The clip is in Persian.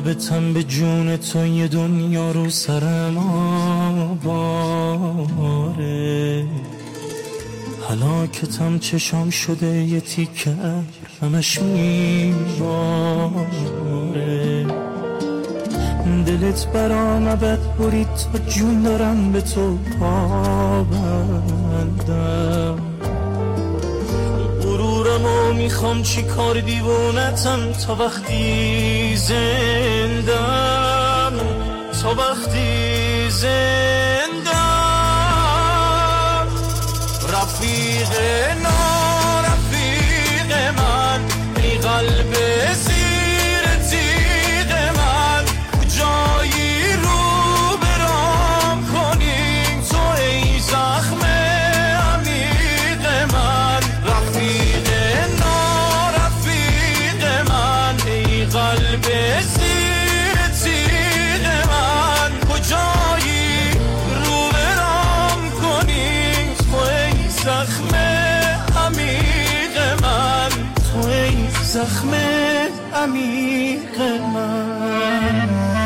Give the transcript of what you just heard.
رابطم به جون تو یه دنیا رو سرم آواره، هلاکتم چشام شده یه تیکه همش میباره. دلت برام بد برید تا جون دارم به تو پابندم، غرورمو میخوام چی کار دیوونتم تا وقتی زندم، تا وقتی زندم. رفیق نارفیق من ای قلب زیر تیغ من، کجایی رو برام کنی تو ای زخم عمیق من. رفیق نارفیق من ای قلب زیر تیغ من، کجایی رو برام کنی تو ای زخم عمیق من، تو ای زخم عمیق من.